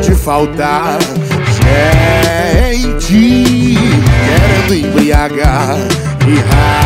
pode faltar gente querendo embriagar e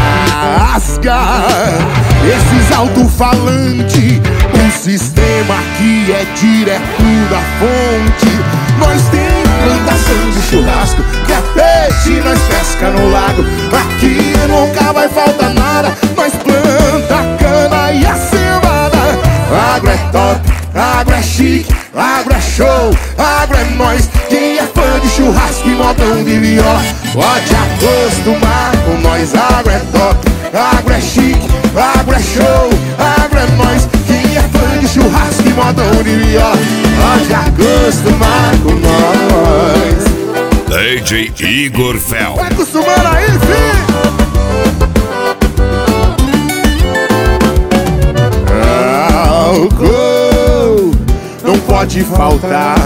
rasgar esses alto-falantes. O sistema aqui é direto da fonte. Nós tem plantação de churrasco, que é peixe, nós pesca no lago. Aqui nunca vai faltar nada, nós planta cana e a cevada. Agro é top, agro é chique, agro é show, agro é nós. Quem é fã de churrasco e modão de viola pode acostumar com nós. Agro é top, agro é chique, agro é show, agro é nós. Quem é fã de churrasco e modão de viola pode acostumar com nós. DJ Igor Fel. Vai acostumando aí, filho. Álcool não pode faltar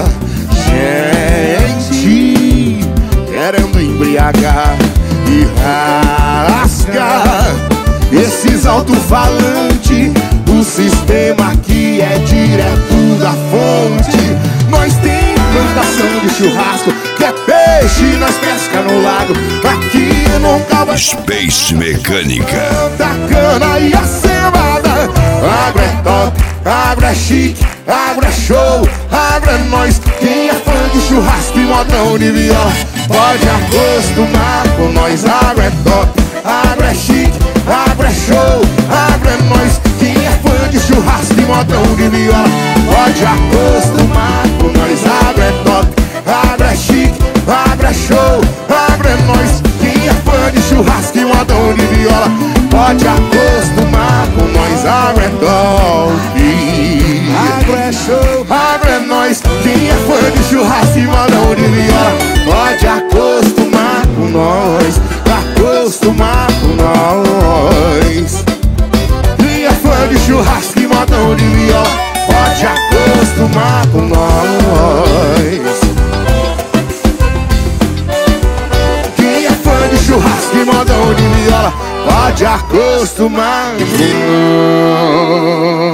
gente querendo embriagar e rasgar esses alto-falantes. O sistema aqui é direto da fonte. Nós tem plantação de churrasco, que é peixe, nós pesca no lago. Aqui nunca vai Space Mecânica. da cana e a cevada. Agro é top, agro é chique, agro é show, agro é nós. Quem é fã de churrasco e modão de viola pode acostumar com nós. Agro é top, agro é chique, agro é show, agro é nós. Quem é fã de churrasco e modão de viola pode acostumar com nós. Agro é top, agro é chique, agro é show, agro é nós. Quem é fã de churrasco e modão de viola pode acostumar com nós. Agro é top, agro é show, agro é nós. Quem é fã de churrasco e modão de viola pode acostumar com nós. Acostumar com nós. Quem é fã de churrasco e modão de viola pode acostumar com nós. Quem é fã de churrasco e modão de viola pode acostumar com nós.